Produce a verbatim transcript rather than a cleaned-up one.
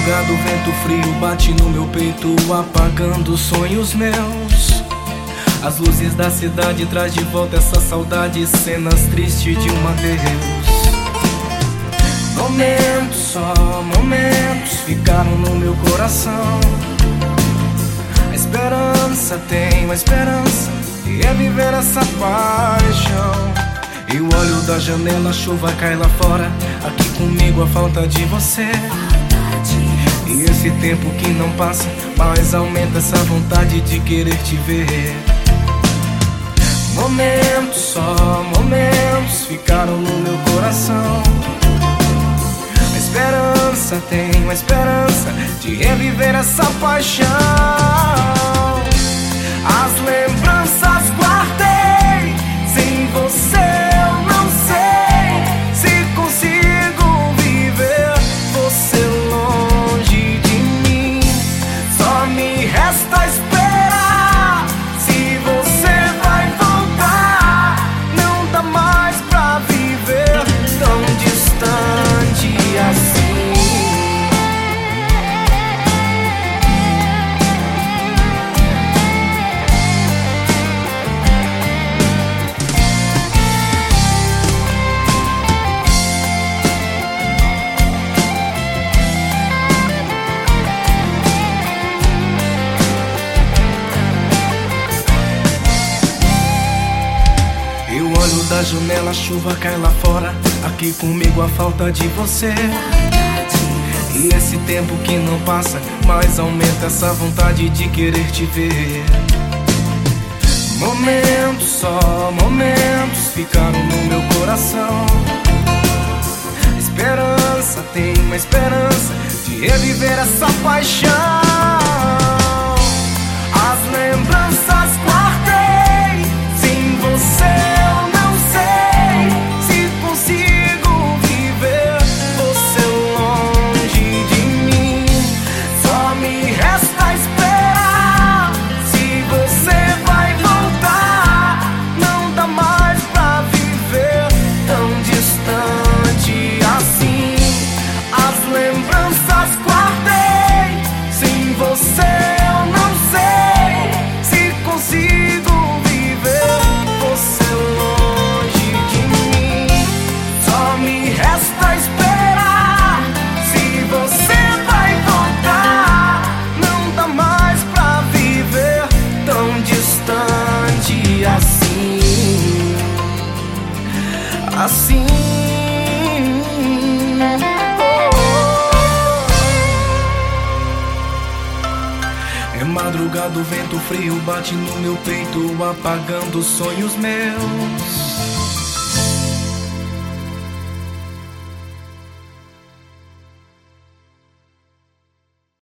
madrugada o vento frio bate no meu peito, apagando sonhos meus. As luzes da cidade traz de volta essa saudade, cenas tristes de um adeus. Momentos, só momentos ficaram no meu coração. A esperança, tenho a esperança de é viver essa paixão. E o olho da janela, a chuva cai lá fora, aqui comigo a falta de você. E esse tempo que não passa, mais aumenta essa vontade de querer te ver. Momentos, só momentos ficaram no meu coração. A esperança, tenho a esperança de reviver essa paixão. As lembranças guardei, sem você eu não sei se consigo viver você longe de mim. Só me resta esperar, se você vai voltar, não dá mais pra viver tão distante assim. Olho da janela, a chuva cai lá fora, aqui comigo a falta de você. E esse tempo que não passa, mais aumenta essa vontade de querer te ver. Momentos, só momentos ficaram no meu coração. Esperança, tenho uma esperança de reviver essa paixão. As lembranças guardei, sem você eu assim, oh. É madrugada, o vento frio bate no meu peito, apagando sonhos meus.